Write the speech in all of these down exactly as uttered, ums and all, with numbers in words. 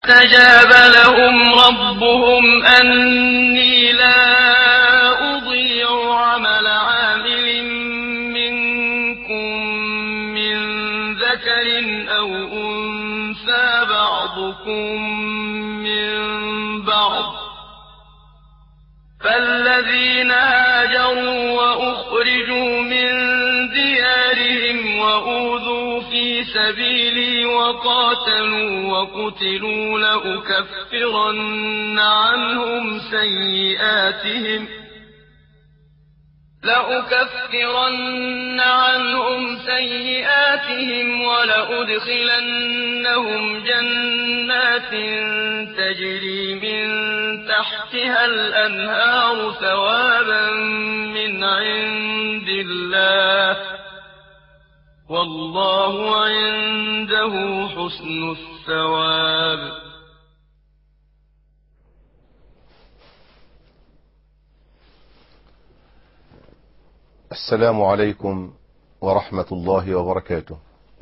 استجاب لهم ربهم أني لا أضيع عمل عامل منكم من ذكر أو أنثى بعضكم من بعض، فالذين هاجروا وأخرجوا من ديارهم وأوذوا في سبيلي وقاتلوا وقتلوا لأكفرن عنهم سيئاتهم لأكفرن عنهم سيئاتهم ولأدخلنهم جنات تجري من تحتها الأنهار ثوابا من عند الله، والله عنده حسن الثواب. السلام عليكم ورحمة الله وبركاته.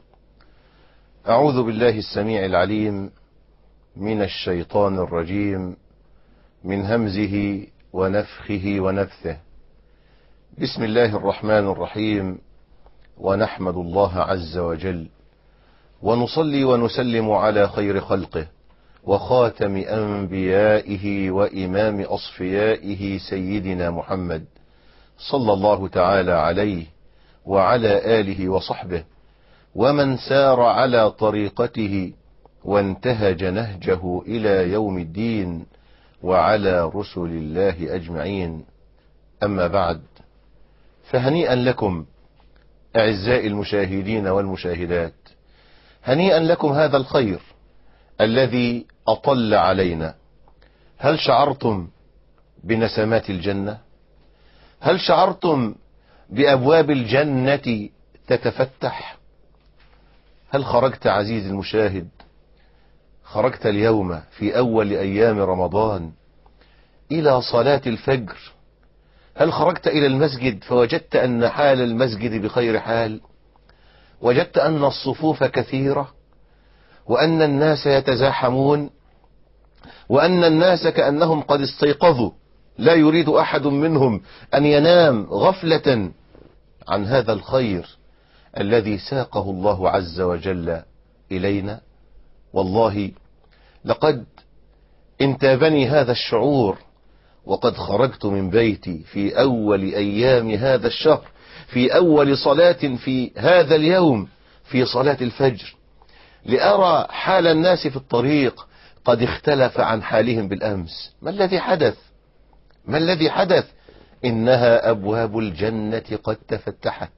أعوذ بالله السميع العليم من الشيطان الرجيم، من همزه ونفخه ونفثه. بسم الله الرحمن الرحيم، ونحمد الله عز وجل ونصلي ونسلم على خير خلقه وخاتم أنبيائه وإمام أصفيائه سيدنا محمد صلى الله تعالى عليه وعلى آله وصحبه ومن سار على طريقته وانتهج نهجه إلى يوم الدين، وعلى رسل الله أجمعين. أما بعد، فهنيئا لكم أعزائي المشاهدين والمشاهدات، هنيئا لكم هذا الخير الذي أطل علينا. هل شعرتم بنسمات الجنة؟ هل شعرتم بأبواب الجنة تتفتح؟ هل خرجت عزيزي المشاهد، خرجت اليوم في أول أيام رمضان إلى صلاة الفجر؟ هل خرجت إلى المسجد فوجدت أن حال المسجد بخير حال؟ وجدت أن الصفوف كثيرة، وأن الناس يتزاحمون، وأن الناس كأنهم قد استيقظوا، لا يريد أحد منهم أن ينام غفلة عن هذا الخير الذي ساقه الله عز وجل إلينا؟ والله لقد انتابني هذا الشعور وقد خرجت من بيتي في أول أيام هذا الشهر، في أول صلاة في هذا اليوم، في صلاة الفجر، لأرى حال الناس في الطريق قد اختلف عن حالهم بالأمس. ما الذي حدث؟ ما الذي حدث؟ إنها أبواب الجنة قد تفتحت.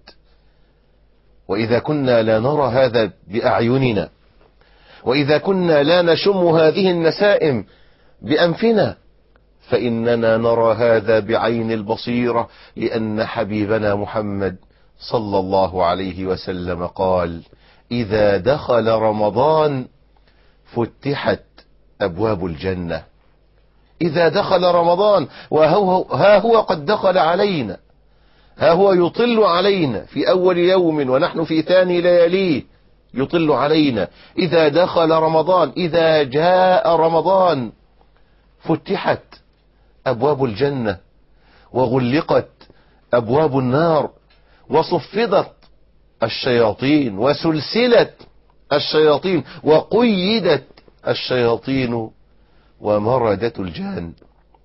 وإذا كنا لا نرى هذا بأعيننا، وإذا كنا لا نشم هذه النسائم بأنفنا، فإننا نرى هذا بعين البصيرة، لأن حبيبنا محمد صلى الله عليه وسلم قال: إذا دخل رمضان فتحت أبواب الجنة. إذا دخل رمضان، وها هو قد دخل علينا، ها هو يطل علينا في أول يوم ونحن في ثاني لياليه، يطل علينا. إذا دخل رمضان، إذا جاء رمضان، فتحت أبواب الجنة، وغلقت أبواب النار، وصفدت الشياطين، وسلسلت الشياطين، وقيدت الشياطين، ومردت الجان.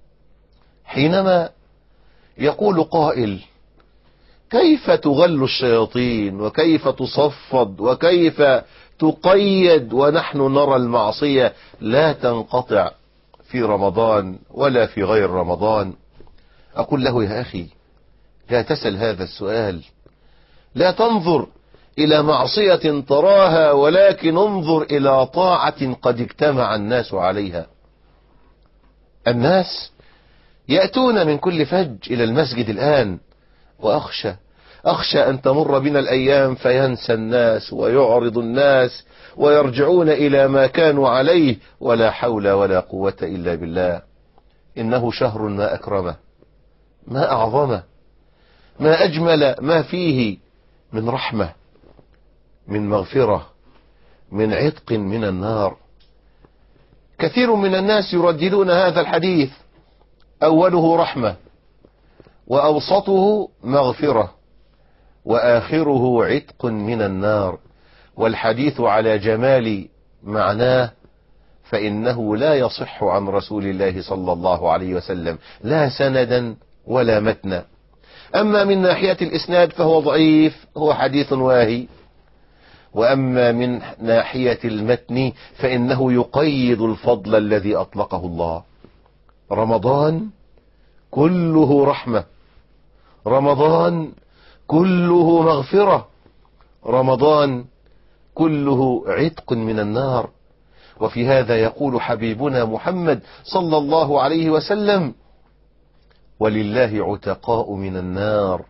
حينما يقول قائل: كيف تغل الشياطين، وكيف تصفد، وكيف تقيد، ونحن نرى المعصية لا تنقطع في رمضان ولا في غير رمضان؟ أقول له: يا أخي، لا تسأل هذا السؤال، لا تنظر إلى معصية تراها، ولكن انظر إلى طاعة قد اجتمع الناس عليها. الناس يأتون من كل فج إلى المسجد الآن، وأخشى أخشى أن تمر بنا الأيام فينسى الناس ويعرض الناس ويرجعون إلى ما كانوا عليه، ولا حول ولا قوة إلا بالله. إنه شهر ما أكرمه، ما أعظمه، ما أجمل ما فيه من رحمة، من مغفرة، من عتق من النار. كثير من الناس يرددون هذا الحديث: أوله رحمة، وأوسطه مغفرة، وآخره عتق من النار. والحديث على جمال معناه فإنه لا يصح عن رسول الله صلى الله عليه وسلم، لا سندا ولا متنا. أما من ناحية الإسناد فهو ضعيف، هو حديث واهي. وأما من ناحية المتن فإنه يقيد الفضل الذي أطلقه الله. رمضان كله رحمة، رمضان كله مغفرة، رمضان كله عتق من النار. وفي هذا يقول حبيبنا محمد صلى الله عليه وسلم: ولله عتقاء من النار،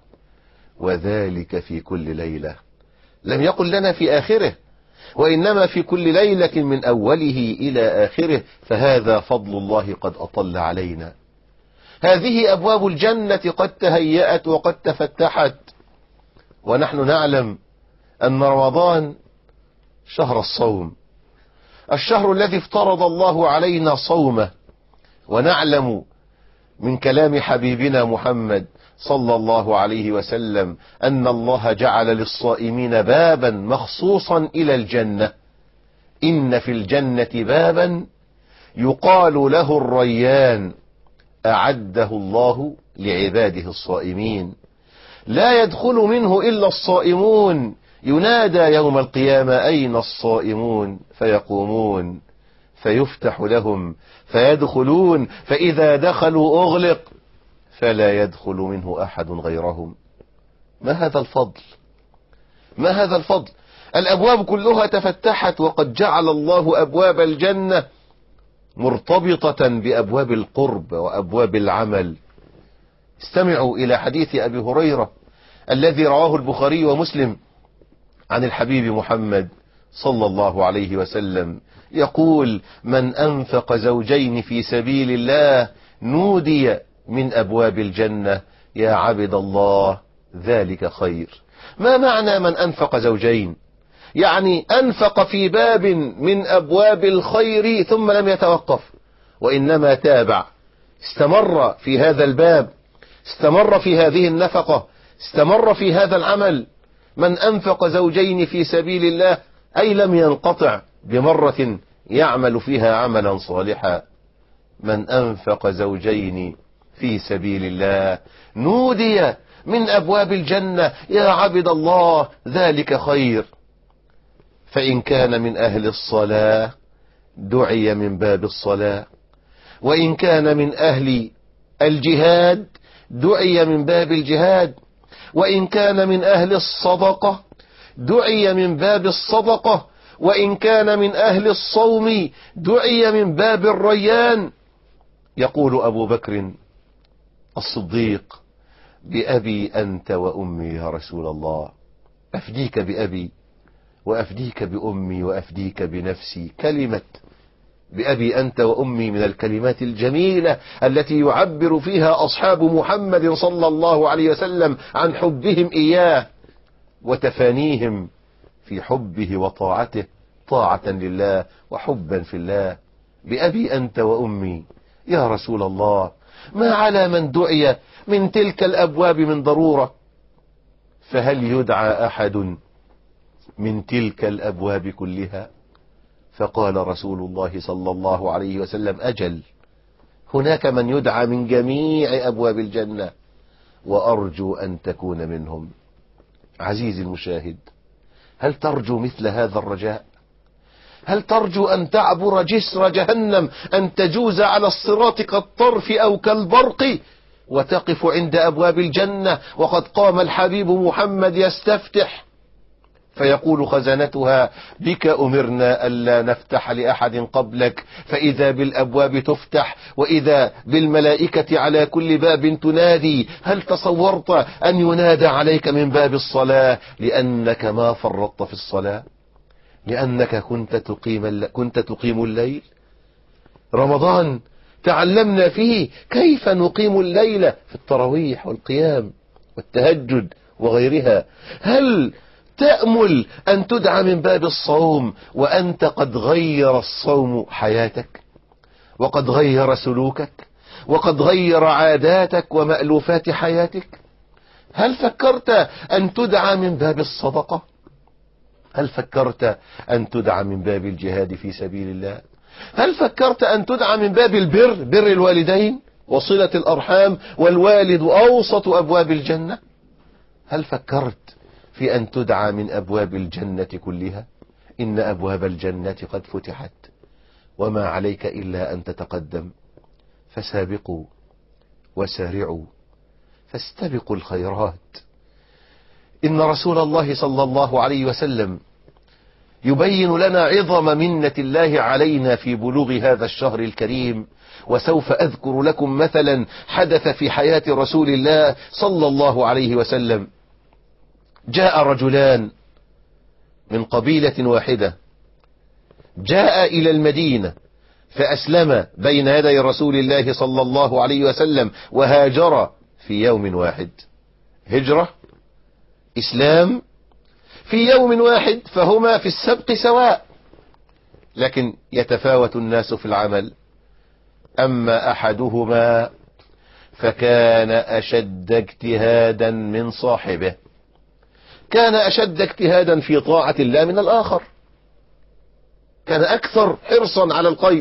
وذلك في كل ليلة. لم يقل لنا في آخره، وإنما في كل ليلة من أوله إلى آخره. فهذا فضل الله قد أطل علينا. هذه أبواب الجنة قد تهيأت وقد تفتحت، ونحن نعلم أن رمضان شهر الصوم، الشهر الذي افترض الله علينا صومه. ونعلم من كلام حبيبنا محمد صلى الله عليه وسلم أن الله جعل للصائمين بابا مخصوصا إلى الجنة. إن في الجنة بابا يقال له الريان، أعده الله لعباده الصائمين، لا يدخل منه إلا الصائمون. ينادى يوم القيامة: أين الصائمون؟ فيقومون فيفتح لهم فيدخلون، فإذا دخلوا أغلق فلا يدخل منه أحد غيرهم. ما هذا الفضل؟ ما هذا الفضل؟ الأبواب كلها تفتحت، وقد جعل الله أبواب الجنة مرتبطة بأبواب القرب وأبواب العمل. استمعوا إلى حديث أبي هريرة الذي رواه البخاري ومسلم عن الحبيب محمد صلى الله عليه وسلم يقول: من أنفق زوجين في سبيل الله نودي من أبواب الجنة يا عبد الله ذلك خير. ما معنى من أنفق زوجين؟ يعني أنفق في باب من أبواب الخير ثم لم يتوقف، وإنما تابع، استمر في هذا الباب، استمر في هذه النفقة، استمر في هذا العمل. من أنفق زوجين في سبيل الله أي لم ينقطع بمرة يعمل فيها عملا صالحا. من أنفق زوجين في سبيل الله نودي من أبواب الجنة يا عبد الله ذلك خير. فإن كان من أهل الصلاة دعي من باب الصلاة، وإن كان من أهل الجهاد دعي من باب الجهاد، وإن كان من أهل الصدقة دعي من باب الصدقة، وإن كان من أهل الصوم دعي من باب الريان. يقول أبو بكر الصديق: بأبي أنت وأمي يا رسول الله، أفديك بأبي وأفديك بأمي وأفديك بنفسي. كلمة بأبي أنت وأمي من الكلمات الجميلة التي يعبر فيها أصحاب محمد صلى الله عليه وسلم عن حبهم إياه وتفانيهم في حبه وطاعته، طاعة لله وحبا في الله. بأبي أنت وأمي يا رسول الله، ما على من دعي من تلك الأبواب من ضرورة، فهل يدعى أحد من تلك الأبواب كلها؟ فقال رسول الله صلى الله عليه وسلم: أجل، هناك من يدعى من جميع أبواب الجنة، وأرجو أن تكون منهم. عزيزي المشاهد، هل ترجو مثل هذا الرجاء؟ هل ترجو أن تعبر جسر جهنم، أن تجوز على الصراط كالطرف أو كالبرق وتقف عند أبواب الجنة وقد قام الحبيب محمد يستفتح فيقول خزنتها: بك أمرنا ألا نفتح لأحد قبلك، فإذا بالأبواب تفتح وإذا بالملائكة على كل باب تنادي. هل تصورت أن ينادى عليك من باب الصلاة لأنك ما فرطت في الصلاة، لأنك كنت تقيم, كنت تقيم الليل؟ رمضان تعلمنا فيه كيف نقيم الليل في التراويح والقيام والتهجد وغيرها. هل تأمل أن تدعى من باب الصوم وأنت قد غير الصوم حياتك؟ وقد غير سلوكك وقد غير عاداتك ومألوفات حياتك؟ هل فكرت أن تدعى من باب الصدقة؟ هل فكرت أن تدعى من باب الجهاد في سبيل الله؟ هل فكرت أن تدعى من باب البر، بر الوالدين وصلة الأرحام، والوالد أوسط أبواب الجنة؟ هل فكرت في أن تدعى من أبواب الجنة كلها؟ إن أبواب الجنة قد فتحت، وما عليك إلا أن تتقدم. فسابقوا وسارعوا فاستبقوا الخيرات. إن رسول الله صلى الله عليه وسلم يبين لنا عظم منة الله علينا في بلوغ هذا الشهر الكريم، وسوف أذكر لكم مثلا حدث في حياة رسول الله صلى الله عليه وسلم. جاء رجلان من قبيلة واحدة، جاء إلى المدينة فأسلم بين يدي رسول الله صلى الله عليه وسلم، وهاجر في يوم واحد. هجرة، إسلام في يوم واحد، فهما في السبق سواء، لكن يتفاوت الناس في العمل. أما أحدهما فكان أشد اجتهادا من صاحبه، كان أشد اجتهادا في طاعة الله من الآخر، كان أكثر حرصا على الخير،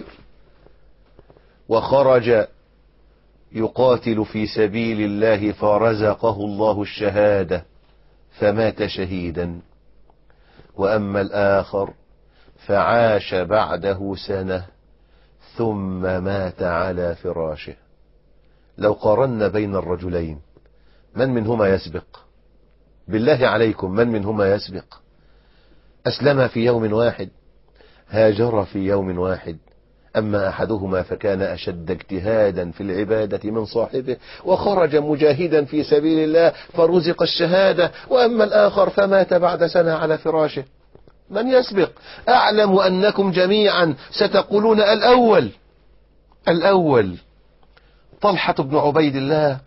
وخرج يقاتل في سبيل الله فرزقه الله الشهادة فمات شهيدا. وأما الآخر فعاش بعده سنة ثم مات على فراشه. لو قارنا بين الرجلين من منهما يسبق؟ بالله عليكم من منهما يسبق؟ أسلم في يوم واحد، هاجر في يوم واحد. أما أحدهما فكان أشد اجتهادا في العبادة من صاحبه، وخرج مجاهدا في سبيل الله فرزق الشهادة. وأما الآخر فمات بعد سنة على فراشه. من يسبق؟ أعلم أنكم جميعا ستقولون الأول الأول طلحة بن عبيد الله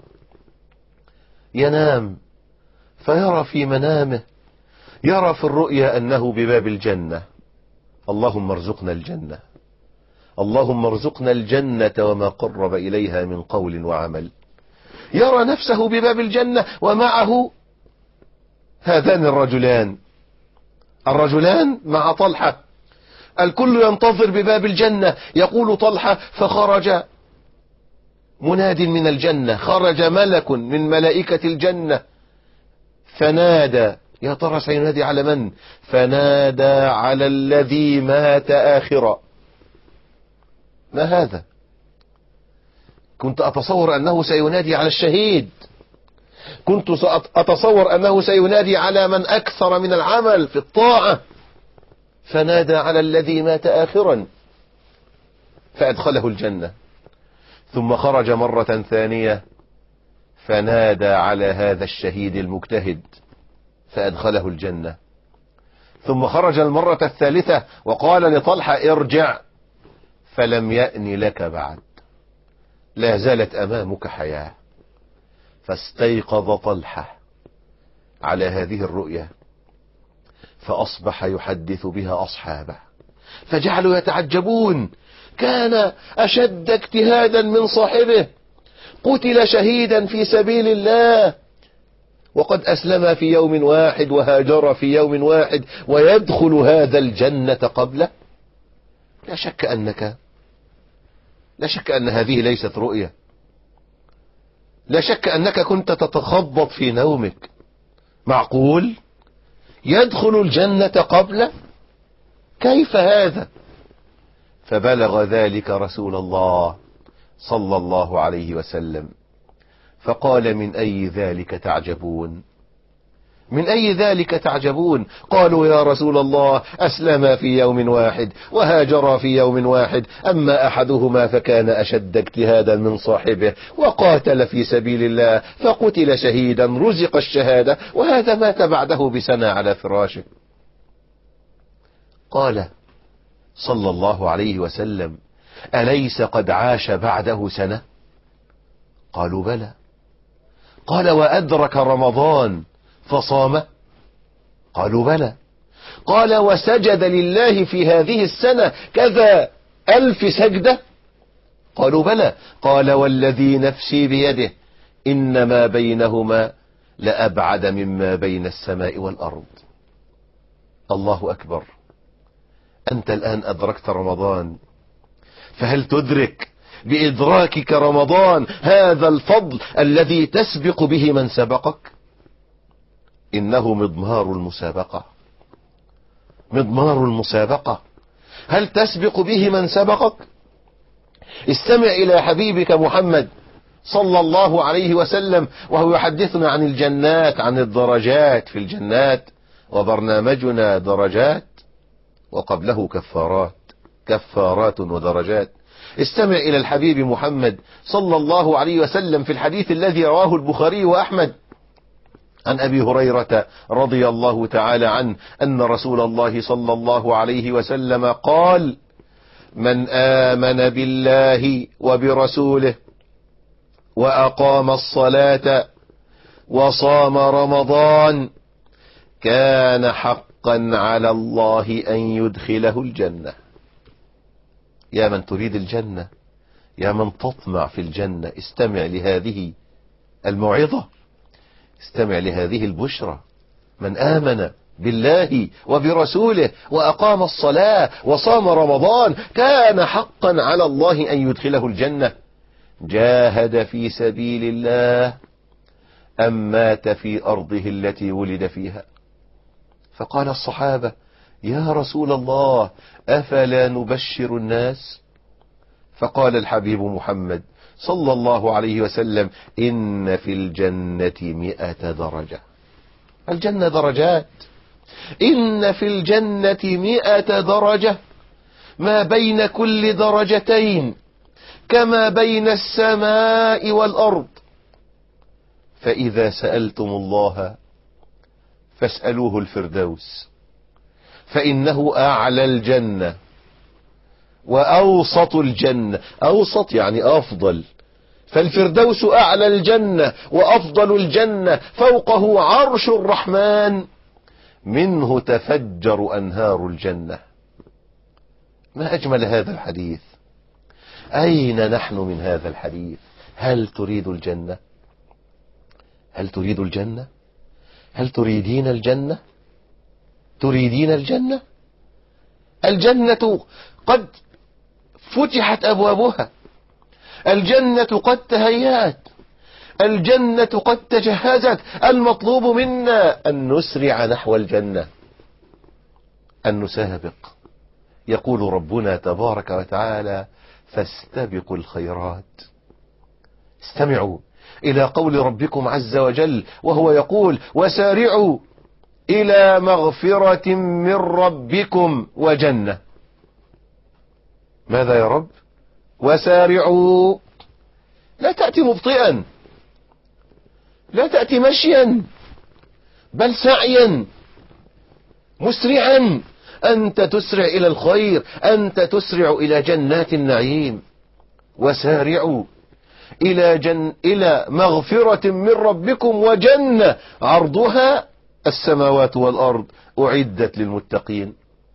ينام فيرى في منامه، يرى في الرؤيا أنه بباب الجنة. اللهم ارزقنا الجنة، اللهم ارزقنا الجنة وما قرب إليها من قول وعمل. يرى نفسه بباب الجنة ومعه هذان الرجلان، الرجلان مع طلحة، الكل ينتظر بباب الجنة. يقول طلحة: فخرج مناد من الجنة، خرج ملك من ملائكة الجنة فنادى. يا ترى سينادي على من؟ فنادى على الذي مات آخرا. ما هذا؟ كنت أتصور أنه سينادي على الشهيد، كنت أتصور أنه سينادي على من أكثر من العمل في الطاعة. فنادى على الذي مات آخرا فأدخله الجنة. ثم خرج مرة ثانية فنادى على هذا الشهيد المجتهد فأدخله الجنة. ثم خرج المرة الثالثة وقال لطلحة: ارجع فلم يأن لك بعد، لا زالت أمامك حياة. فاستيقظ طلحة على هذه الرؤيا فأصبح يحدث بها أصحابه، فجعلوا يتعجبون. كان أشد اجتهادا من صاحبه، قتل شهيدا في سبيل الله، وقد أسلم في يوم واحد وهاجر في يوم واحد، ويدخل هذا الجنة قبله. لا شك أنك لا شك أن هذه ليست رؤية، لا شك أنك كنت تتخبط في نومك. معقول يدخل الجنة قبله؟ كيف هذا؟ فبلغ ذلك رسول الله صلى الله عليه وسلم فقال: من أي ذلك تعجبون؟ من أي ذلك تعجبون؟ قالوا: يا رسول الله، أسلم في يوم واحد وهاجر في يوم واحد، أما أحدهما فكان أشد اجتهادا من صاحبه وقاتل في سبيل الله فقتل شهيدا رزق الشهادة، وهذا مات بعده بسنة على فراشه. قال صلى الله عليه وسلم: أليس قد عاش بعده سنة؟ قالوا: بلى. قال: وأدرك رمضان فصام؟ قالوا: بلى. قال: وسجد لله في هذه السنة كذا ألف سجدة؟ قالوا بلى. قال والذي نفسي بيده إنما بينهما لأبعد مما بين السماء والأرض. الله أكبر. أنت الآن أدركت رمضان، فهل تدرك بإدراكك رمضان هذا الفضل الذي تسبق به من سبقك؟ إنه مضمار المسابقة، مضمار المسابقة. هل تسبق به من سبقك؟ استمع إلى حبيبك محمد صلى الله عليه وسلم وهو يحدثنا عن الجنات، عن الدرجات في الجنات. وبرنامجنا درجات وقبله كفارات، كفارات ودرجات. استمع إلى الحبيب محمد صلى الله عليه وسلم في الحديث الذي رواه البخاري وأحمد عن أبي هريرة رضي الله تعالى عنه أن رسول الله صلى الله عليه وسلم قال: من آمن بالله وبرسوله وأقام الصلاة وصام رمضان كان حقا على الله أن يدخله الجنة. يا من تريد الجنة، يا من تطمع في الجنة، استمع لهذه الموعظة، استمع لهذه البشرى. من آمن بالله وبرسوله وأقام الصلاة وصام رمضان كان حقا على الله أن يدخله الجنة. جاهد في سبيل الله أم مات في أرضه التي ولد فيها. فقال الصحابة: يا رسول الله أفلا نبشر الناس؟ فقال الحبيب محمد صلى الله عليه وسلم: إن في الجنة مئة درجة. الجنة درجات. إن في الجنة مئة درجة، ما بين كل درجتين كما بين السماء والأرض. فإذا سألتم الله فاسألوه الفردوس، فإنه أعلى الجنة وأوسط الجنة. أوسط يعني أفضل، فالفردوس أعلى الجنة وأفضل الجنة، فوقه عرش الرحمن، منه تفجر أنهار الجنة. ما أجمل هذا الحديث. أين نحن من هذا الحديث؟ هل تريد الجنة؟ هل تريد الجنة؟ هل تريدين الجنة؟ تريدين الجنة؟ الجنة قد فتحت أبوابها، الجنة قد تهيأت، الجنة قد تجهزت. المطلوب منا أن نسرع نحو الجنة، أن نسابق. يقول ربنا تبارك وتعالى: فاستبقوا الخيرات. استمعوا إلى قول ربكم عز وجل وهو يقول: وسارعوا إلى مغفرة من ربكم وجنة. ماذا يا رب؟ وسارعوا. لا تأتي مبطئا، لا تأتي مشيا، بل سعيا مسرعا. أنت تسرع إلى الخير، أنت تسرع إلى جنات النعيم. وسارعوا إلى, جن إلى مغفرة من ربكم وجنة عرضها السماوات والأرض أعدت للمتقين.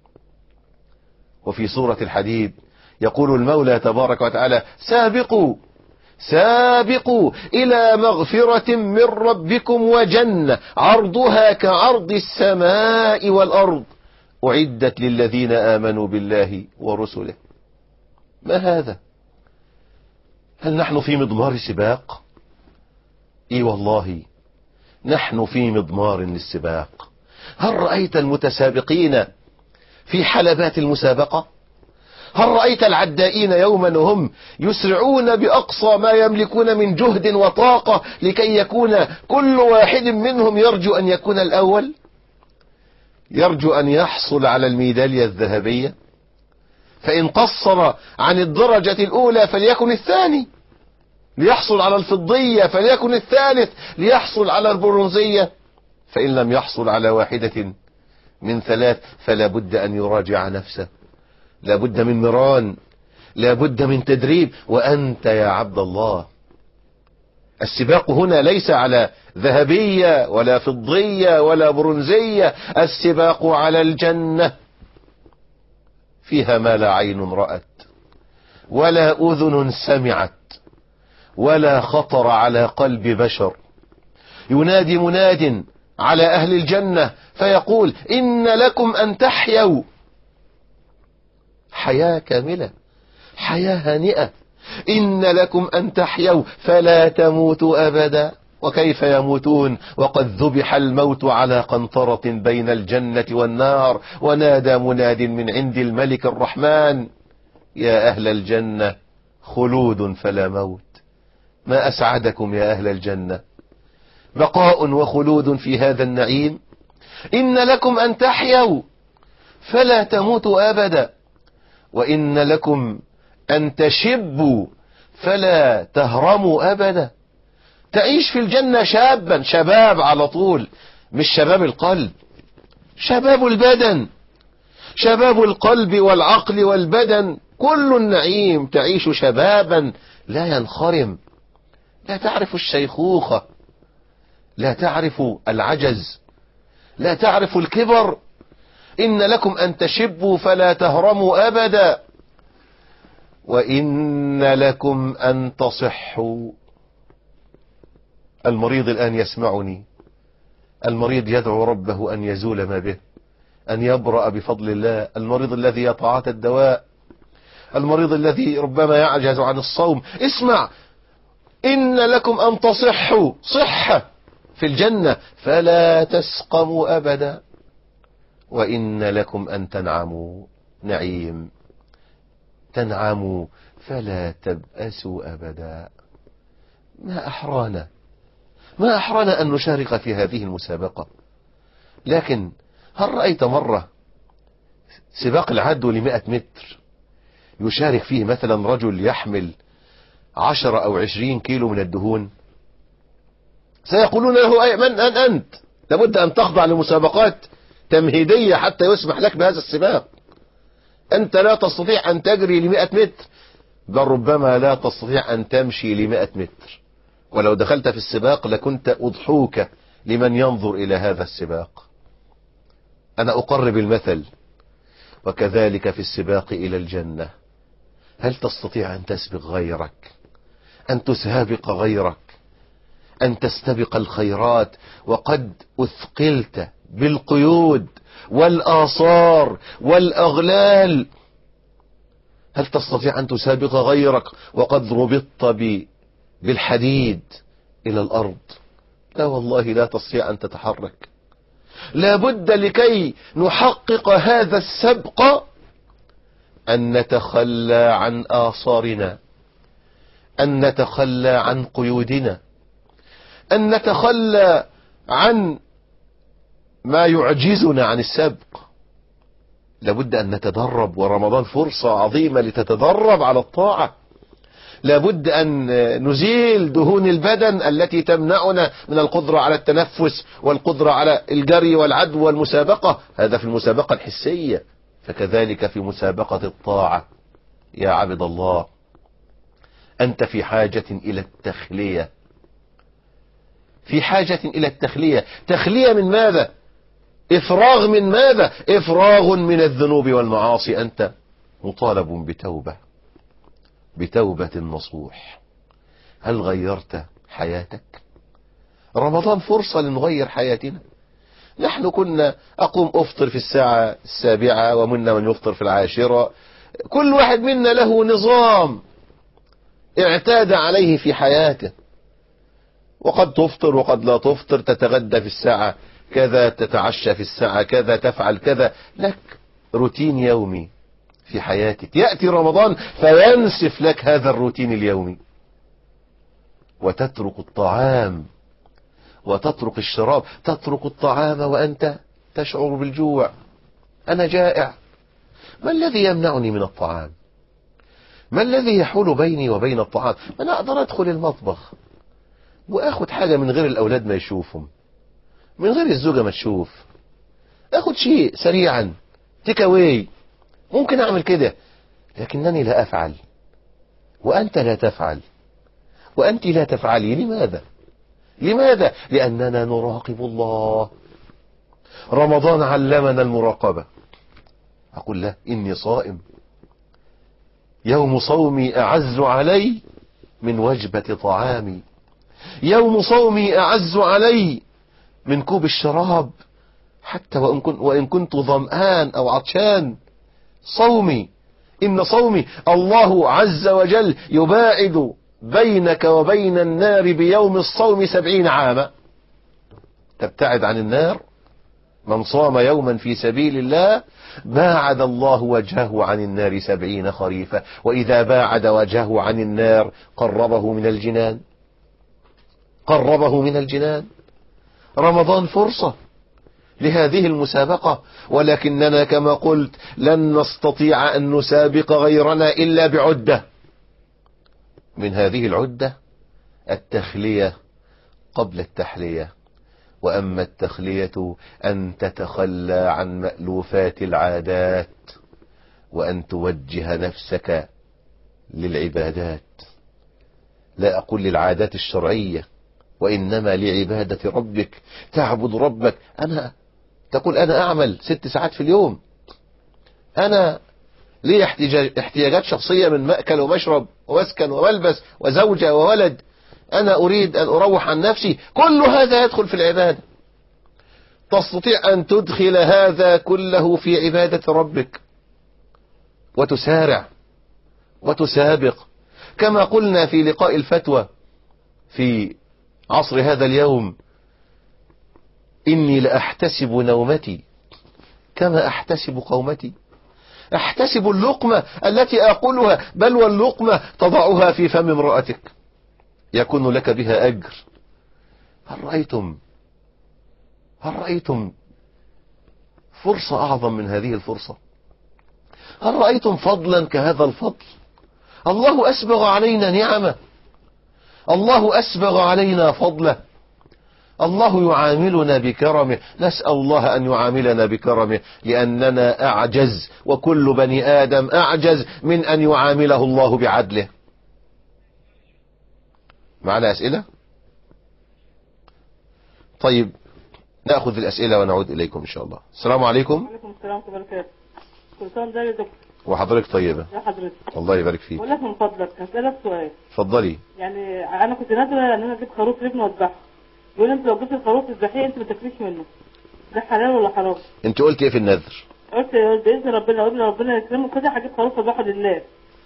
وفي سورة الحديد يقول المولى تبارك وتعالى: سابقوا سابقوا إلى مغفرة من ربكم وجنة عرضها كعرض السماء والأرض أعدت للذين آمنوا بالله ورسله. ما هذا؟ هل نحن في مضمار سباق؟ اي والله نحن في مضمار للسباق. هل رأيت المتسابقين في حلبات المسابقة؟ هل رأيت العدائين يوما وهم يسرعون بأقصى ما يملكون من جهد وطاقة لكي يكون كل واحد منهم يرجو أن يكون الأول، يرجو أن يحصل على الميدالية الذهبية، فإن قصر عن الدرجة الأولى فليكن الثاني، ليحصل على الفضية فليكن الثالث، ليحصل على البرونزية. فإن لم يحصل على واحدة من ثلاث فلا بد أن يراجع نفسه، لا بد من مران، لا بد من تدريب. وأنت يا عبد الله السباق هنا ليس على ذهبية ولا فضية ولا برونزية، السباق على الجنة فيها ما لا عين رأت ولا أذن سمعت ولا خطر على قلب بشر. ينادي مناد على أهل الجنة فيقول إن لكم أن تحيوا حياة كاملة، حياة هانئة، إن لكم أن تحيوا فلا تموتوا أبدا. وكيف يموتون وقد ذبح الموت على قنطرة بين الجنة والنار. ونادى مناد من عند الملك الرحمن يا أهل الجنة خلود فلا موت. ما أسعدكم يا أهل الجنة، بقاء وخلود في هذا النعيم. إن لكم أن تحيوا فلا تموتوا أبدا، وإن لكم أن تشبوا فلا تهرموا أبدا. تعيش في الجنة شابا، شباب على طول، مش شباب القلب، شباب البدن، شباب القلب والعقل والبدن، كل النعيم. تعيش شبابا لا ينخرم، لا تعرف الشيخوخة، لا تعرف العجز، لا تعرف الكبر. إن لكم أن تشبوا فلا تهرموا أبدا، وإن لكم أن تصحوا. المريض الآن يسمعني، المريض يدعو ربه أن يزول ما به، أن يبرأ بفضل الله. المريض الذي يتعاطى الدواء، المريض الذي ربما يعجز عن الصوم، اسمع، إن لكم أن تصحوا، صحة في الجنة، فلا تسقموا أبدا، وإن لكم أن تنعموا، نعيم، تنعموا فلا تبأسوا أبدا. ما أحرانا، ما أحرانا أن نشارك في هذه المسابقة. لكن هل رأيت مرة سباق العدو لمئة متر يشارك فيه مثلا رجل يحمل عشرة أو عشرين كيلو من الدهون؟ سيقولون له أي من أن أنت؟ لابد أن تخضع لمسابقات تمهيدية حتى يسمح لك بهذا السباق. أنت لا تستطيع أن تجري لمئة متر، بل ربما لا تستطيع أن تمشي لمئة متر. ولو دخلت في السباق لكنت أضحوك لمن ينظر إلى هذا السباق. أنا أقرب المثل، وكذلك في السباق إلى الجنة. هل تستطيع أن تسبق غيرك، أن تسابق غيرك، أن تستبق الخيرات وقد أثقلت بالقيود والآثار والأغلال؟ هل تستطيع أن تسابق غيرك وقد ربطت بالحديد إلى الأرض؟ لا والله، لا تستطيع أن تتحرك. لا بد لكي نحقق هذا السبق أن نتخلى عن آثارنا، أن نتخلى عن قيودنا، أن نتخلى عن ما يعجزنا عن السبق. لابد أن نتدرب، ورمضان فرصة عظيمة لتتدرب على الطاعة. لابد أن نزيل دهون البدن التي تمنعنا من القدرة على التنفس والقدرة على الجري والعدو والمسابقة. هذا في المسابقة الحسية، فكذلك في مسابقة الطاعة. يا عبد الله، أنت في حاجة إلى التخلية، في حاجة إلى التخلية. تخلية من ماذا؟ إفراغ من ماذا؟ إفراغ من الذنوب والمعاصي. أنت مطالب بتوبة، بتوبة نصوح. هل غيرت حياتك؟ رمضان فرصة لنغير حياتنا. نحن كنا أقوم أفطر في الساعة السابعة، ومنا من يفطر في العاشرة. كل واحد منا له نظام اعتاد عليه في حياته، وقد تفطر وقد لا تفطر، تتغدى في الساعة كذا، تتعشى في الساعة كذا، تفعل كذا، لك روتين يومي في حياتك. يأتي رمضان فينسف لك هذا الروتين اليومي، وتترك الطعام وتترك الشراب. تترك الطعام وأنت تشعر بالجوع. أنا جائع، ما الذي يمنعني من الطعام؟ ما الذي يحول بيني وبين الطعام؟ أنا أقدر أدخل المطبخ وأخذ حاجة من غير الأولاد ما يشوفهم، من غير الزوجة ما تشوف، أخذ شيء سريعا تيك أواي، ممكن أعمل كده، لكنني لا أفعل، وأنت لا تفعل، وأنت لا تفعلي. لماذا؟ لماذا؟ لأننا نراقب الله. رمضان علمنا المراقبة. أقول له إني صائم، يوم صومي أعز علي من وجبة طعامي، يوم صومي أعز علي من كوب الشراب، حتى وإن كنت, وإن كنت ظمآن أو عطشان. صومي، إن صومي الله عز وجل يباعد بينك وبين النار بيوم الصوم سبعين عاما. تبتعد عن النار من صام يوما في سبيل الله باعد الله وجهه عن النار سبعين خريفا، وإذا باعد وجهه عن النار قربه من الجنان، قربه من الجنان. رمضان فرصة لهذه المسابقة، ولكننا كما قلت لن نستطيع أن نسابق غيرنا إلا بعدة. من هذه العدة التخلية قبل التحلية. وأما التخلية أن تتخلى عن مألوفات العادات وأن توجه نفسك للعبادات. لا أقول للعادات الشرعية، وإنما لعبادة ربك. تعبد ربك. أنا تقول أنا أعمل ست ساعات في اليوم، أنا لي احتياجات شخصية من مأكل ومشرب ومسكن وملبس وزوجة وولد، أنا أريد أن أروح عن نفسي. كل هذا يدخل في العبادة. تستطيع أن تدخل هذا كله في عبادة ربك وتسارع وتسابق. كما قلنا في لقاء الفتوى في عصر هذا اليوم: إني لأحتسب نومتي كما أحتسب قومتي. أحتسب اللقمة التي أقولها، بل واللقمة تضعها في فم امرأتك يكون لك بها أجر. هل رأيتم هل رأيتم فرصة أعظم من هذه الفرصة؟ هل رأيتم فضلا كهذا الفضل؟ الله أسبغ علينا نعمة، الله أسبغ علينا فضله، الله يعاملنا بكرمه. نسأل الله أن يعاملنا بكرمه، لأننا أعجز، وكل بني آدم أعجز من أن يعامله الله بعدله. معنا أسئلة؟ طيب نأخذ الأسئلة ونعود إليكم إن شاء الله. السلام عليكم. وعليكم السلام ورحمة الله وبركاته. كل سنة وأنت طيب يا دكتور. وحضرتك طيبة. يا حضرتك. الله يبارك فيك. بقول لك من فضلك هسألك سؤال. اتفضلي. يعني أنا كنت نادرة إن أنا أجيب خروف لابني وأذبحه. يقول أنت لو جبت الخروف تذبحيه أنت ما تاكليش منه. ده حلال ولا حرام؟ أنت قلت إيه في النذر؟ قلت بإذن ربنا، قلنا ربنا يكرمه كده هجيب خروف أذبحه لله.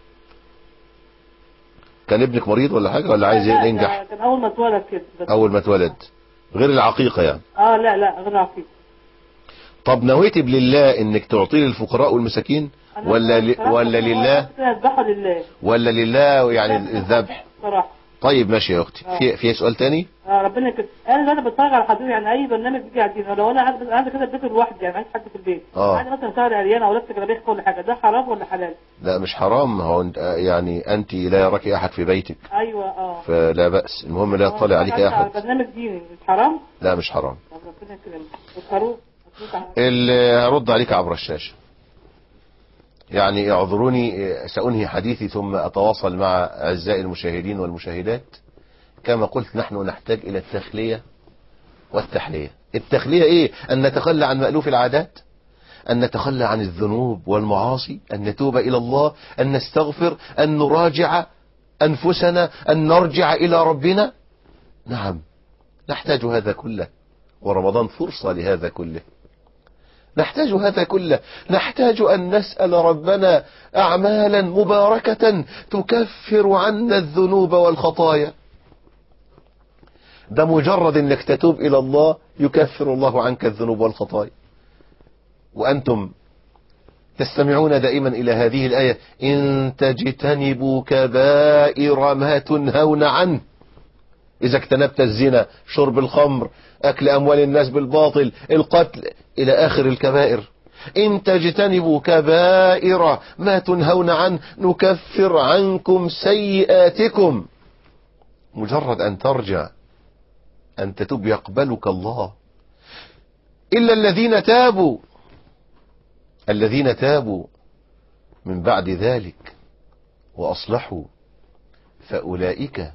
كان ابنك مريض ولا حاجة ولا عايز ينجح؟ كان أول ما اتولد كده. أول ما اتولد، غير العقيقة يعني؟ آه لا لا غير العقيقة. طب نويتي لله إنك تعطيه للفقراء والمساكين ولا ل... ولا لله؟ أذبحه لله. ولا لله يعني الذبح؟ صراحة. طيب ماشي يا أختي. في في سؤال تاني؟ اه ربنا يكرمك. انا انا بتفرج على حضرتك يعني اي برنامج بيجي على الدين، لو انا قاعد قاعد كده في البيت لوحدي يعني عايز حد في البيت، اه قاعد مثلا شهر عريان او لابسه جلابيه ولا حاجه، ده حرام ولا حلال؟ لا مش حرام. هو انت يعني انت لا يراك احد في بيتك. ايوه اه. فلا بأس، المهم لا يطلع عليك احد. برنامج ديني مش حرام؟ لا مش حرام. ربنا يكرمك. والخروف اللي هرد عليك عبر الشاشة. يعني اعذروني سأنهي حديثي ثم أتواصل مع أعزائي المشاهدين والمشاهدات. كما قلت نحن نحتاج إلى التخلية والتحلية. التخلية إيه؟ أن نتخلى عن مألوف العادات، أن نتخلى عن الذنوب والمعاصي، أن نتوب إلى الله، أن نستغفر، أن نراجع أنفسنا، أن نرجع إلى ربنا. نعم نحتاج هذا كله، ورمضان فرصة لهذا كله. نحتاج هذا كله. نحتاج أن نسأل ربنا أعمالا مباركة تكفر عنا الذنوب والخطايا. ده مجرد أنك تتوب إلى الله يكفر الله عنك الذنوب والخطايا. وأنتم تستمعون دائما إلى هذه الآية: إن تجتنبوا كبائر ما تنهون عنه. إذا اجتنبت الزنا، شرب الخمر، أكل أموال الناس بالباطل، القتل، إلى آخر الكبائر. إن تجتنبوا كبائر ما تنهون عنه نكفر عنكم سيئاتكم. مجرد أن ترجع أن تتوب يقبلك الله. إلا الذين تابوا الذين تابوا من بعد ذلك وأصلحوا فأولئك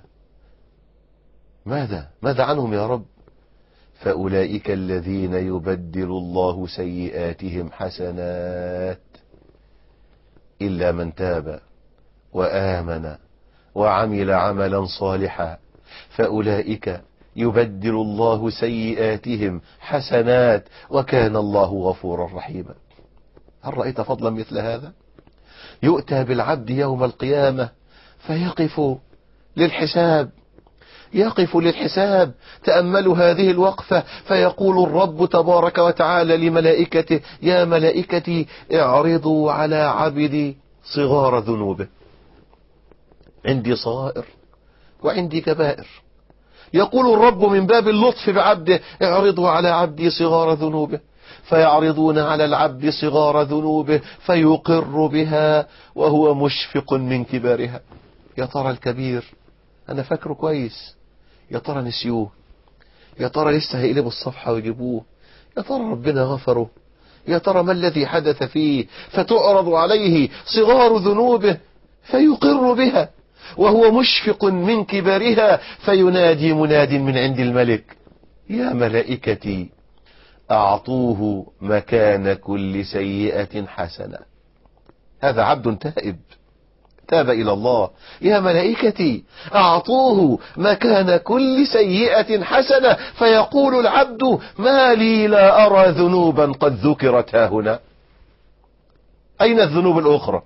ماذا ماذا عنهم يا رب؟ فأولئك الذين يبدل الله سيئاتهم حسنات إلا من تاب وآمن وعمل عملا صالحا فأولئك يبدل الله سيئاتهم حسنات وكان الله غفورا رحيما. هل رأيت فضلا مثل هذا؟ يؤتى بالعبد يوم القيامة فيقف للحساب، يقف للحساب. تأملوا هذه الوقفة، فيقول الرب تبارك وتعالى لملائكته: يا ملائكتي اعرضوا على عبدي صغار ذنوبه. عندي صغائر وعندي كبائر. يقول الرب من باب اللطف بعبده: اعرضوا على عبدي صغار ذنوبه. فيعرضون على العبد صغار ذنوبه فيقر بها وهو مشفق من كبارها. يا ترى الكبير أنا فاكره كويس، يا ترى نسيوه، يا ترى لسه هيقلبوا الصفحة ويجيبوه، يا ترى ربنا غفره، يا ترى ما الذي حدث فيه. فتعرض عليه صغار ذنوبه فيقر بها وهو مشفق من كبارها فينادي مناد من عند الملك: يا ملائكتي أعطوه مكان كل سيئة حسنة. هذا عبد تائب تاب إلى الله. يا ملائكتي أعطوه مكان كل سيئة حسنة. فيقول العبد: ما لي لا أرى ذنوبا قد ذكرت ها هنا. أين الذنوب الأخرى؟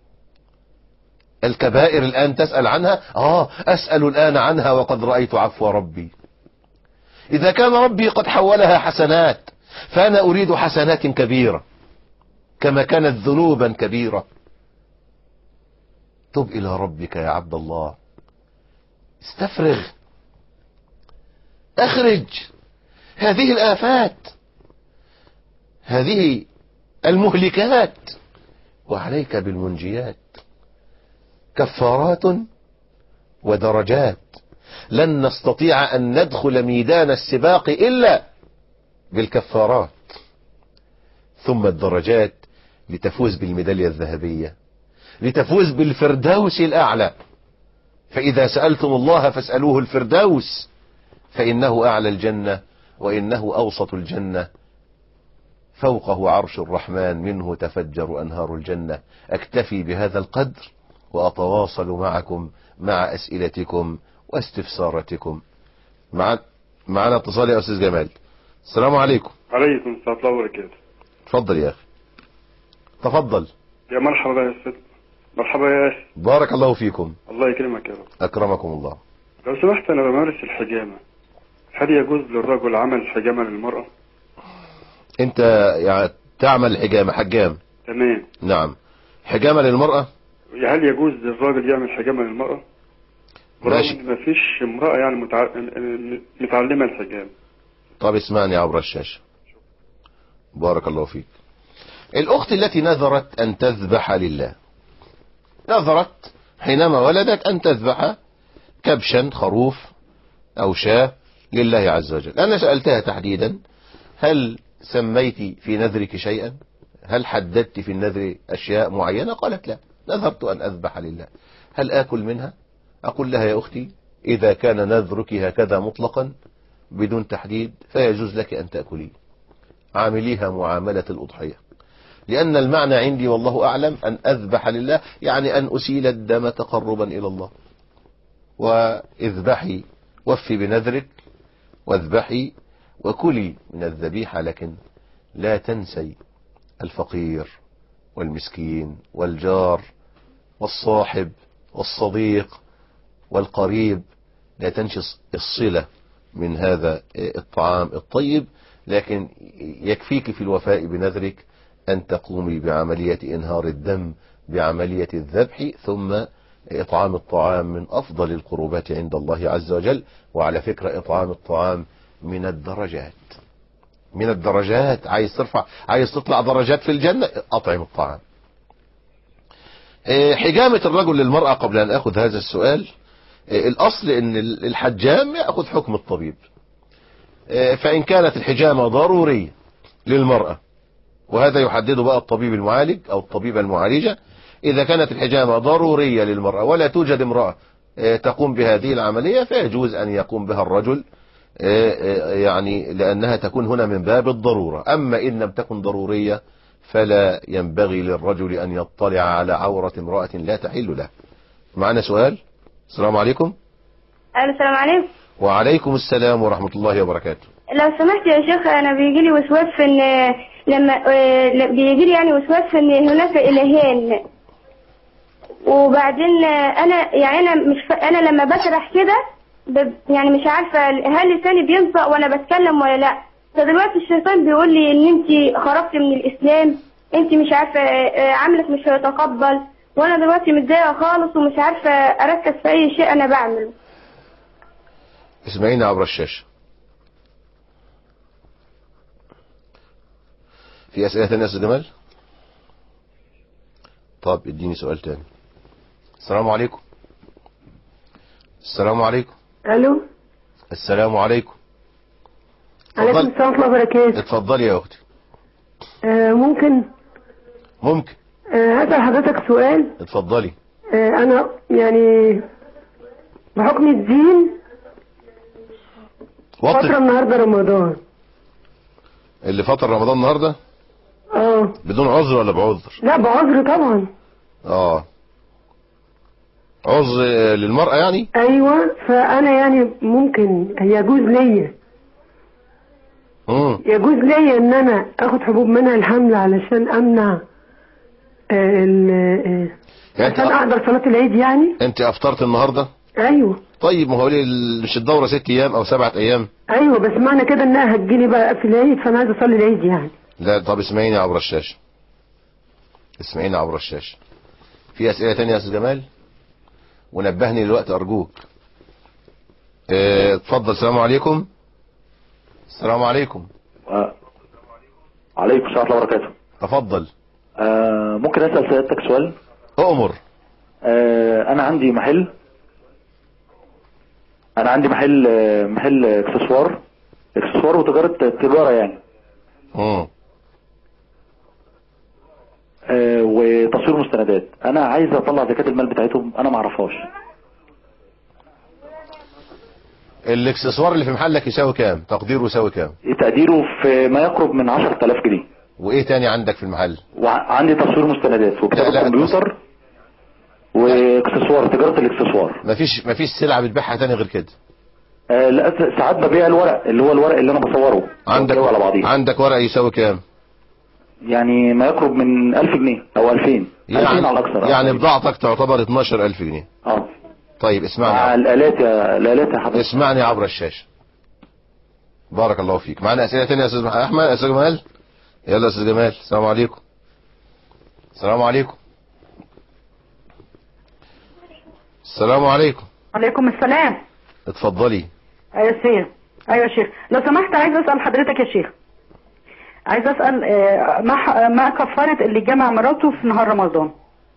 الكبائر الآن تسأل عنها؟ آه أسأل الآن عنها وقد رأيت عفو ربي. إذا كان ربي قد حولها حسنات فأنا أريد حسنات كبيرة كما كانت ذنوبا كبيرة. تب إلى ربك يا عبد الله، استفرغ، أخرج هذه الآفات، هذه المهلكات، وعليك بالمنجيات. كفارات ودرجات. لن نستطيع أن ندخل ميدان السباق إلا بالكفارات، ثم الدرجات لتفوز بالميدالية الذهبية، لتفوز بالفردوس الأعلى. فإذا سألتم الله فاسألوه الفردوس، فإنه أعلى الجنة وإنه أوسط الجنة، فوقه عرش الرحمن، منه تفجر أنهار الجنة. أكتفي بهذا القدر وأتواصل معكم مع أسئلتكم واستفساراتكم. مع... معنا اتصال يا أستاذ جمال. السلام عليكم. عليكم السلام ورحمة الله وبركاته. تفضل يا أخي، تفضل. يا مرحبا يا أستاذ. مرحبا يا أخي. بارك الله فيكم. الله يكرمك يا رب. أكرمكم الله. لو سمحت، أنا بمارس الحجامة، هل يجوز للرجل عمل الحجامة للمرأة؟ أنت يعني تعمل حجامة، حجام؟ تمام. نعم. حجامة للمرأة؟ هل يجوز للراجل يعمل حجامة للمرأة؟ ماشي. ما فيش امرأة يعني متع... متعلمة الحجامة. طب اسمعني عبر الشاشة. بارك الله فيك. الأخت التي نذرت أن تذبح لله، نذرت حينما ولدت أن تذبح كبشا، خروف أو شاة لله عز وجل. أنا سألتها تحديدا: هل سميت في نذرك شيئا؟ هل حددت في النذر أشياء معينة؟ قالت لا، نذرت أن أذبح لله. هل آكل منها؟ أقول لها: يا أختي، إذا كان نذرك هكذا مطلقا بدون تحديد فيجوز لك أن تأكلي، عامليها معاملة الأضحية، لأن المعنى عندي والله أعلم أن أذبح لله يعني أن أسيل الدم تقربا إلى الله. واذبحي، وفي بنذرك واذبحي وكلي من الذبيحة، لكن لا تنسي الفقير والمسكين والجار والصاحب والصديق والقريب. لا تنسي الصلة من هذا الطعام الطيب، لكن يكفيك في الوفاء بنذرك أن تقومي بعملية إنهار الدم، بعملية الذبح، ثم إطعام الطعام من أفضل القربات عند الله عز وجل. وعلى فكرة إطعام الطعام من الدرجات، من الدرجات. عايز ترفع، عايز تطلع درجات في الجنة، أطعم الطعام. حجامة الرجل للمرأة، قبل أن أخذ هذا السؤال، الأصل أن الحجام يأخذ حكم الطبيب. فإن كانت الحجامة ضرورية للمرأة، وهذا يحدده بقى الطبيب المعالج أو الطبيبة المعالجة، إذا كانت الحجامة ضرورية للمرأة ولا توجد امرأة تقوم بهذه العملية فيجوز أن يقوم بها الرجل، يعني لأنها تكون هنا من باب الضرورة. أما إن لم تكن ضرورية فلا ينبغي للرجل أن يطلع على عورة امرأة لا تحل له، معنا سؤال. السلام عليكم. السلام عليكم. وعليكم السلام ورحمة الله وبركاته. لو سمحت يا شيخ، انا بيجي لي وسواس في ان لما بيجي لي يعني وسواس في ان هناك الهين، وبعدين انا يعني انا مش ف... انا لما بسرح كده ب... يعني مش عارفه هل لساني بينطق وانا بتكلم ولا لا. فدلوقتي الشيطان بيقول لي ان انت خرجت من الاسلام، انت مش عارفه عملك مش هيتقبل، وانا دلوقتي متضايقه خالص ومش عارفه اركز في اي شيء انا بعمله. اسمعينا عبر الشاشة. في أسئلة تانية يا أستاذ جمال؟ طب اديني سؤال تاني. السلام عليكم. السلام عليكم. الو. السلام عليكم. عليكم السلام ورحمة الله وبركاته. اتفضلي يا اختي. آه ممكن ممكن آه هسأل حضرتك سؤال. اتفضلي. آه انا يعني بحكم الدين فترة النهاردة رمضان. اللي فطر رمضان النهاردة اه بدون عذر ولا بعذر؟ لا بعذر طبعا. اه عذر للمرأة يعني. ايوه، فانا يعني ممكن يجوز ليا امم يجوز ليا ان انا اخد حبوب منع الحمل علشان امنع آه ال آه يعني عشان اقدر صلاة العيد يعني. انت افطرت النهاردة؟ ايوه. طيب ما هو ليه مش الدورة ست ايام او سبعة ايام؟ ايوه بس معنى كده انها هتجيلي بقى في العيد، فانا عايز اصلي العيد يعني. لا طب اسمعيني عبر الشاشة. اسمعيني عبر الشاشة. في اسئلة تانية يا استاذ جمال؟ ونبهني الوقت ارجوك. اه اتفضل. السلام عليكم. السلام عليكم. آه. عليكم السلام ورحمة الله وبركاته. تفضل. آه ممكن اسأل سيادتك سؤال؟ اؤمر. آه انا عندي محل انا عندي محل محل اكسسوار اكسسوار وتجارة تجارة يعني. امم آه وتصوير مستندات. انا عايز اطلع زكاة المال بتاعتهم، انا ما اعرفهاش. الاكسسوار اللي في محلك يساوي كام؟ تقديره يساوي كام؟ تقديره في ما يقرب من عشرة آلاف جنيه. وايه تاني عندك في المحل؟ وعندي تصوير مستندات وكتابة كمبيوتر واكسسوار تجارة الاكسسوار. مفيش مفيش سلعة بتبيعها تاني غير كده؟ آه لا ساعات ببيع الورق اللي هو الورق اللي انا بصوره. عندك على بعضيه. عندك ورق يساوي كام؟ يعني ما يقرب من ألف جنيه او ألفين. يعني ألفين على الاكثر. يعني بضاعتك تعتبر اتناشر ألف جنيه. اه طيب اسمعني. مع الالات يا الالات يا حضرتك. اسمعني عبر الشاشة. بارك الله فيك. معنا اسئلة تانية يا استاذ احمد؟ يا استاذ جمال. يلا يا استاذ جمال. السلام عليكم. السلام عليكم. السلام عليكم. عليكم السلام. اتفضلي. ايوه يا شيخ. ايوه يا شيخ، لو سمحت عايز اسال حضرتك يا شيخ، عايز اسال ما ما كفاره اللي جمع مراته في نهار رمضان؟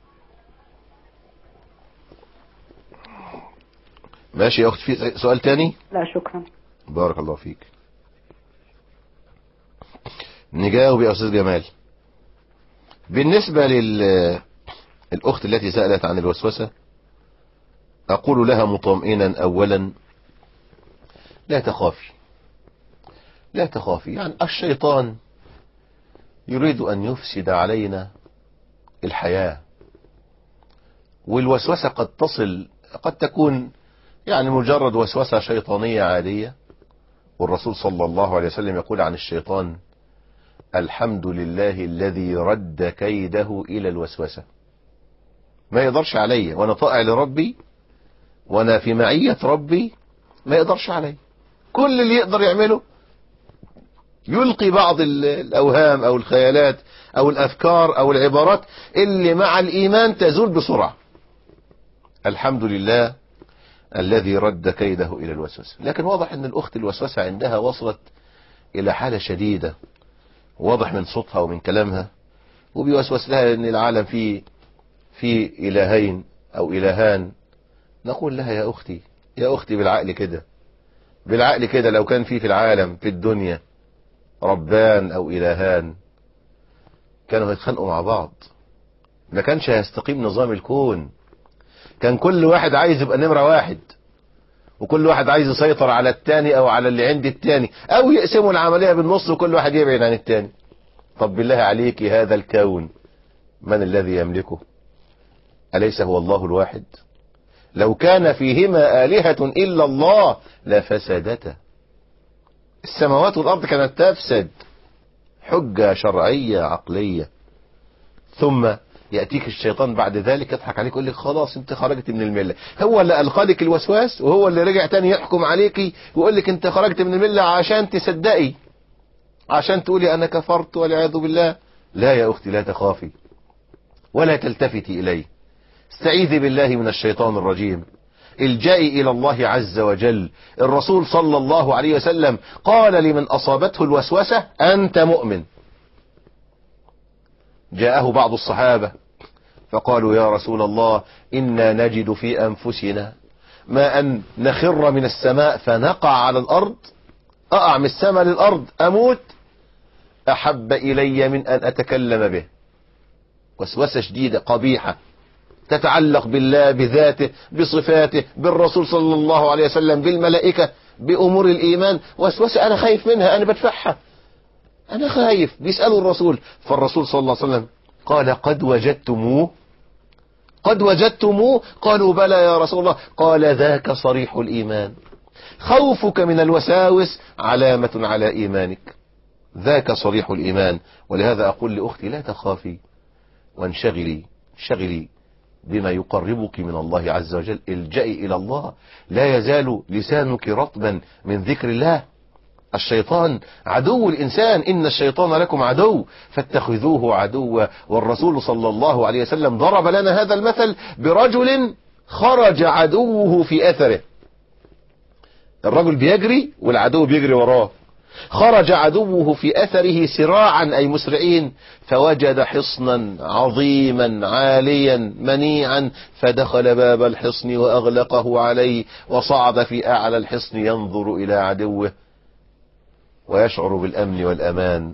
ماشي يا اخت. في سؤال تاني؟ لا شكرا. بارك الله فيك. نجاوب يا استاذ جمال. بالنسبة للأخت التي سألت عن الوسوسة، أقول لها مطمئنا أولا لا تخافي لا تخافي. يعني الشيطان يريد أن يفسد علينا الحياة، والوسوسة قد تصل قد تكون يعني مجرد وسوسة شيطانية عادية، والرسول صلى الله عليه وسلم يقول عن الشيطان الحمد لله الذي رد كيده إلى الوسوسة. ما يقدرش علي وانا طائع لربي وانا في معية ربي، ما يقدرش علي. كل اللي يقدر يعمله يلقي بعض الأوهام أو الخيالات أو الأفكار أو العبارات اللي مع الإيمان تزول بسرعة. الحمد لله الذي رد كيده إلى الوسوسة. لكن واضح أن الأخت الوسوسة عندها وصلت إلى حالة شديدة، واضح من صوتها ومن كلامها، وبيوسوس لها أن العالم فيه في إلهين أو إلهان. نقول لها يا أختي يا أختي بالعقل كده بالعقل كده لو كان في في العالم في الدنيا ربان أو إلهان كانوا هيتخانقوا مع بعض، ما كانش هيستقيم نظام الكون. كان كل واحد عايز يبقى نمرة واحد، وكل واحد عايز يسيطر على التاني أو على اللي عند التاني، أو يقسموا العملية بالنص وكل واحد يبعد عن التاني. طب بالله عليك هذا الكون من الذي يملكه؟ أليس هو الله الواحد؟ لو كان فيهما آلهة إلا الله لفسدتا، السماوات والأرض كانت تفسد. حجة شرعية عقلية. ثم يأتيك الشيطان بعد ذلك يضحك عليك يقول لك خلاص انت خرجت من الملة. هو اللي ألقالك الوسواس، وهو اللي رجع تاني يحكم عليك ويقول لك انت خرجت من الملة عشان تصدقي، عشان تقولي انا كفرت والعياذ بالله. لا يا اختي، لا تخافي ولا تلتفتي اليه. استعيذي بالله من الشيطان الرجيم، الجئي الى الله عز وجل. الرسول صلى الله عليه وسلم قال لمن اصابته الوسوسة انت مؤمن. جاءه بعض الصحابة فقالوا يا رسول الله إنا نجد في أنفسنا ما أن نخر من السماء فنقع على الأرض، أقع من السماء للأرض أموت أحب إلي من أن أتكلم به. وسوسة شديدة قبيحة تتعلق بالله، بذاته، بصفاته، بالرسول صلى الله عليه وسلم، بالملائكة، بأمور الإيمان. وسوسة أنا خايف منها، أنا بدفعها، أنا خايف. بيسألوا الرسول، فالرسول صلى الله عليه وسلم قال قد وجدتموه؟ قد وجدتموه؟ قالوا بلى يا رسول الله. قال ذاك صريح الإيمان. خوفك من الوساوس علامة على إيمانك، ذاك صريح الإيمان. ولهذا أقول لأختي لا تخافي وانشغلي، انشغلي بما يقربك من الله عز وجل. الجئي إلى الله، لا يزال لسانك رطبا من ذكر الله. الشيطان عدو الإنسان، إن الشيطان لكم عدو فاتخذوه عدوا. والرسول صلى الله عليه وسلم ضرب لنا هذا المثل برجل خرج عدوه في أثره. الرجل بيجري والعدو بيجري وراه. خرج عدوه في أثره سراعا أي مسرعين، فوجد حصنا عظيما عاليا منيعا، فدخل باب الحصن وأغلقه عليه، وصعد في أعلى الحصن ينظر إلى عدوه ويشعر بالأمن والأمان.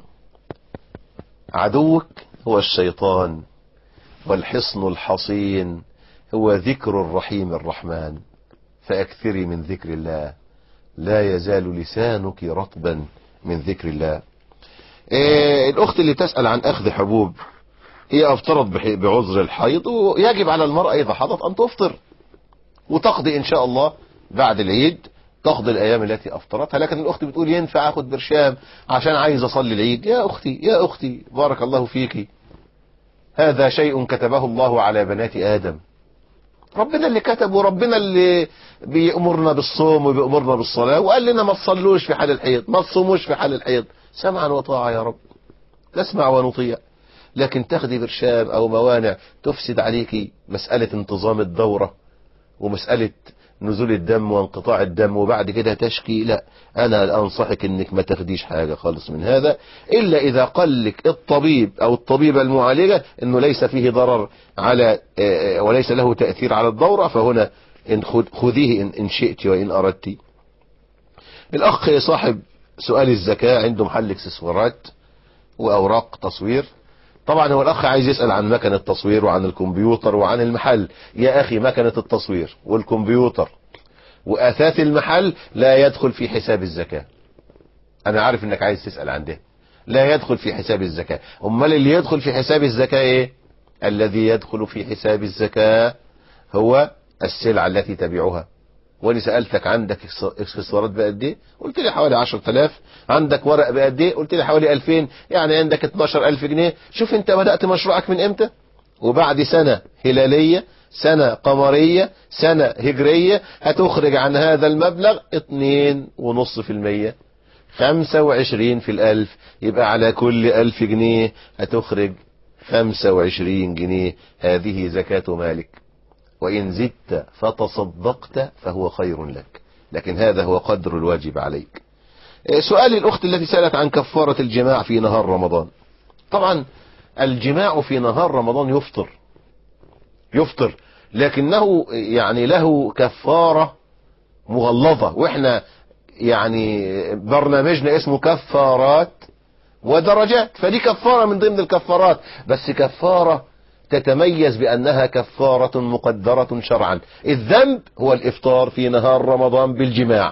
عدوك هو الشيطان، والحصن الحصين هو ذكر الرحيم الرحمن. فأكثري من ذكر الله، لا يزال لسانك رطبا من ذكر الله. إيه الأخت اللي تسأل عن أخذ حبوب، هي افترض بعذر الحيض، ويجب على المرأة إذا حضت أن تفطر وتقضي إن شاء الله بعد العيد، تقضي الأيام التي أفطرتها. لكن الأخت بتقول ينفع أخذ برشام عشان عايز أصلي العيد. يا أختي يا أختي بارك الله فيك، هذا شيء كتبه الله على بنات آدم. ربنا اللي كتب، وربنا اللي بيأمرنا بالصوم وبيأمرنا بالصلاة، وقال لنا ما تصلوش في حال الحيض، ما تصوموش في حال الحيض. سمعا وطاعة يا رب، نسمع ونطيع. لكن تاخدي برشام أو موانع تفسد عليكي مسألة انتظام الدورة ومسألة نزول الدم وانقطاع الدم، وبعد كده تشكي. لا، أنا أنصحك إنك ما تاخديش حاجة خالص من هذا، إلا إذا قال لك الطبيب أو الطبيبة المعالجة إنه ليس فيه ضرر على وليس له تأثير على الدورة، فهنا إن خذيه إن شئت وإن أردت. الأخ صاحب سؤال الزكاة عنده محل اكسسوارات وأوراق تصوير. طبعا هو الأخ عايز يسأل عن مكنة التصوير وعن الكمبيوتر وعن المحل. يا أخي، مكنة التصوير والكمبيوتر وأثاث المحل لا يدخل في حساب الزكاة. أنا عارف إنك عايز تسأل عن ده، لا يدخل في حساب الزكاة. أمال اللي يدخل في حساب الزكاة إيه؟ الذي يدخل في حساب الزكاة هو السلعة التي تبيعها. وانا سألتك عندك اكسسوارات بقد ايه؟ قلت لي حوالي عشرة آلاف. عندك ورق بقد ايه؟ قلت لي حوالي ألفين، يعني عندك اتناشر ألف جنيه. شوف انت بدأت مشروعك من امتى، وبعد سنة هلالية، سنة قمرية، سنة هجرية هتخرج عن هذا المبلغ اتنين ونص في المية، خمسة وعشرين في الألف. يبقى على كل ألف جنيه هتخرج خمسة وعشرين جنيه. هذه زكاة مالك، وإن زدت فتصدقت فهو خير لك، لكن هذا هو قدر الواجب عليك. سؤال الأخت التي سألت عن كفارة الجماع في نهار رمضان. طبعا الجماع في نهار رمضان يفطر يفطر لكنه يعني له كفارة مغلظة، وإحنا يعني برنامجنا اسمه كفارات ودرجات، فدي كفارة من ضمن الكفارات، بس كفارة تتميز بأنها كفارة مقدرة شرعا. الذنب هو الإفطار في نهار رمضان بالجماع.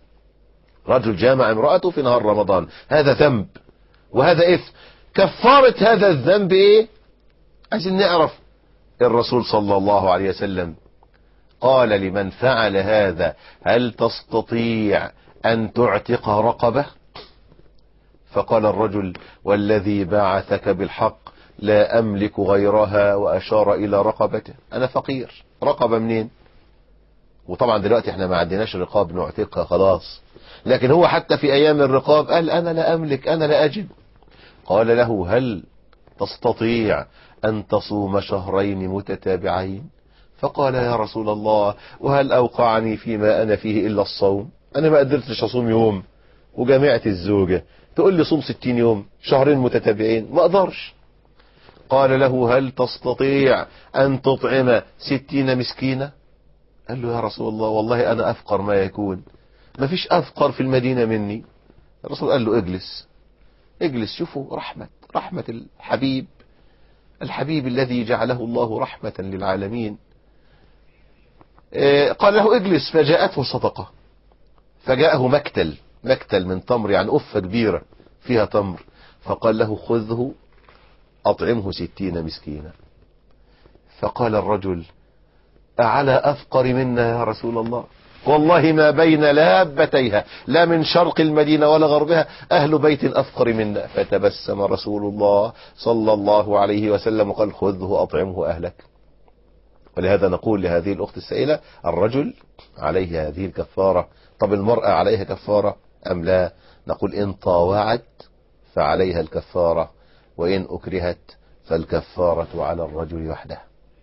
رجل جامع امرأته في نهار رمضان، هذا ذنب وهذا إثم. كفارة هذا الذنب إيه؟ عايزين نعرف. الرسول صلى الله عليه وسلم قال لمن فعل هذا هل تستطيع أن تعتق رقبة؟ فقال الرجل والذي بعثك بالحق لا أملك غيرها، وأشار إلى رقبته. أنا فقير، رقبة منين؟ وطبعا دلوقتي احنا ما عندناش رقاب نعتقها خلاص، لكن هو حتى في أيام الرقاب قال أنا لا أملك، أنا لا أجد. قال له هل تستطيع أن تصوم شهرين متتابعين؟ فقال يا رسول الله وهل أوقعني فيما أنا فيه إلا الصوم؟ أنا ما قدرتش أصوم يوم وجامعت الزوجة، تقول لي صوم ستين يوم شهرين متتابعين، ما أقدرش. قال له هل تستطيع أن تطعم ستين مسكينة؟ قال له يا رسول الله والله أنا أفقر ما يكون، ما فيش أفقر في المدينة مني. الرسول قال له اجلس اجلس. شوفوا رحمة رحمة الحبيب الحبيب الذي جعله الله رحمة للعالمين. قال له اجلس، فجاءته صدقة، فجاءه مكتل مكتل من تمر، يعني أفة كبيرة فيها تمر، فقال له خذه أطعمه ستين مسكينا. فقال الرجل أعلى أفقر منا يا رسول الله؟ والله ما بين لابتيها لا من شرق المدينة ولا غربها أهل بيت أفقر منا. فتبسم رسول الله صلى الله عليه وسلم وقال خذه أطعمه أهلك. ولهذا نقول لهذه الأخت السائلة الرجل عليه هذه الكفارة. طب المرأة عليها كفارة أم لا؟ نقول إن طاوعت فعليها الكفارة، وإن أكرهت فالكفارة على الرجل وحده.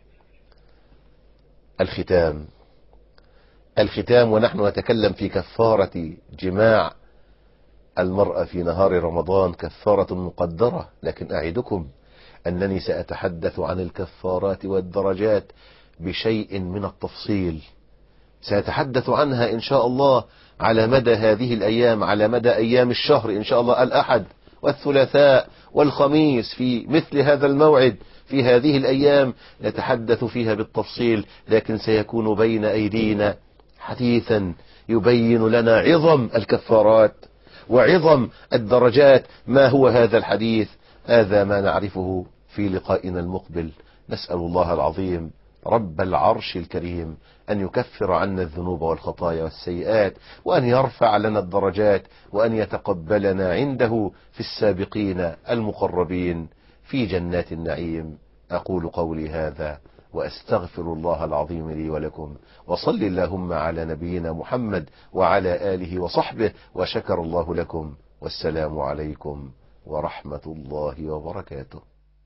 الختام الختام ونحن نتكلم في كفارة جماع المرأة في نهار رمضان، كفارة مقدرة، لكن أعدكم أنني سأتحدث عن الكفارات والدرجات بشيء من التفصيل، سأتحدث عنها إن شاء الله على مدى هذه الأيام، على مدى أيام الشهر إن شاء الله، الأحد والثلاثاء والخميس في مثل هذا الموعد في هذه الأيام نتحدث فيها بالتفصيل، لكن سيكون بين أيدينا حديثا يبين لنا عظم الكفارات وعظم الدرجات. ما هو هذا الحديث؟ هذا ما نعرفه في لقائنا المقبل. نسأل الله العظيم رب العرش الكريم أن يكفر عنا الذنوب والخطايا والسيئات، وأن يرفع لنا الدرجات، وأن يتقبلنا عنده في السابقين المقربين في جنات النعيم. أقول قولي هذا وأستغفر الله العظيم لي ولكم، وصل اللهم على نبينا محمد وعلى آله وصحبه، وشكر الله لكم، والسلام عليكم ورحمة الله وبركاته.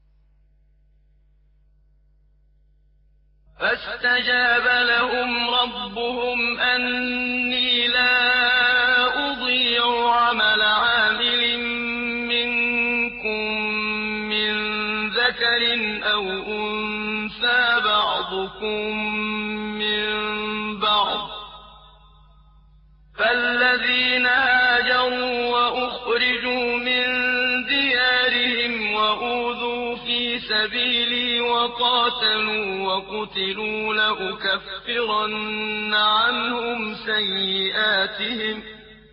فاستجاب لهم ربهم أني لا أضيع عمل عامل منكم من ذكر أو أنثى بعضكم من بعض، فالذين هاجروا وأخرجوا من ديارهم وأوذوا في سبيلي وقاتلوا وقتلوا لأكفرن عنهم سيئاتهم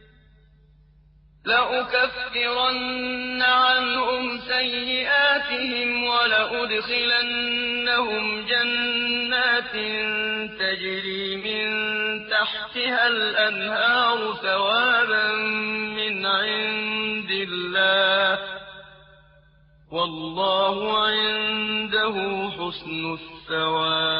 لأكفرن عنهم سيئاتهم ولأدخلنهم جنات تجري من تحتها الأنهار ثوابا من عند الله، والله عنده حسن الثواب.